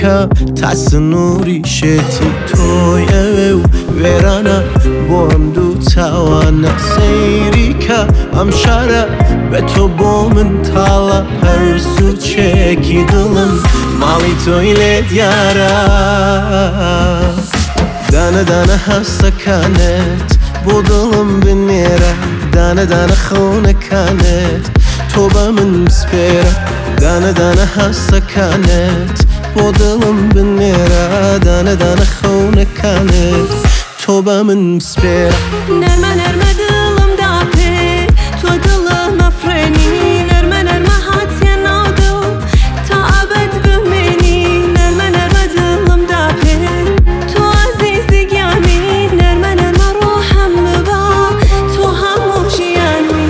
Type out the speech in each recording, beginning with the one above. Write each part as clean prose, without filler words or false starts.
Amerika تصنوری شتی توی ورانه بام دو توانه سیری که همشاره به تو بامن تالا هر سو چکی دلم مالی تویله دیاره دانه دانه هسته کنت بودلم بنیره دانه دانه خونه کنت تو با من سپیره دانه دانه هسته کنت بودلم بنیره دانه دانه خونه کنت تو با من سپیره نرمه نرمه دلم داپی تو دلم افرینی نرمه نرمه حتی نادم تا ابد بمینی نرمه نرمه دلم داپی تو عزیزی گیانی نرمه نرمه روحم ببا تو هموشیانی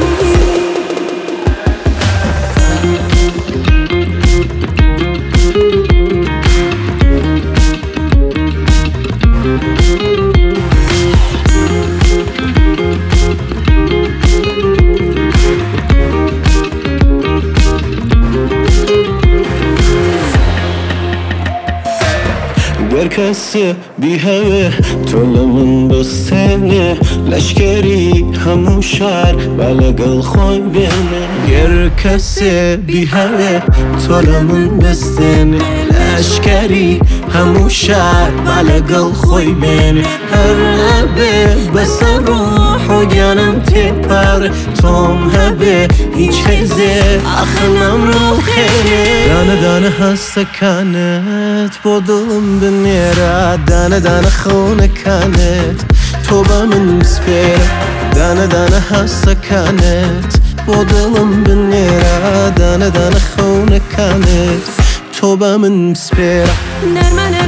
گر کسی بی هوه طولمون بستنه لشکری همون شهر بلگل خوی بینه گر کسی بی هوه طولمون بستنه لشکری همون شهر بلگل خوی بینه هر هبه بس روح و گنم تپر توم هبه هیچ حیزه اخنم رو خیره دانه دانه هسته کنت بودلم بنیره دانه دانه خونه کنت تو با من سپیره دانه دانه هسته کنت بودلم بنیره دانه دانه خونه کنت تو با من سپیره نرمه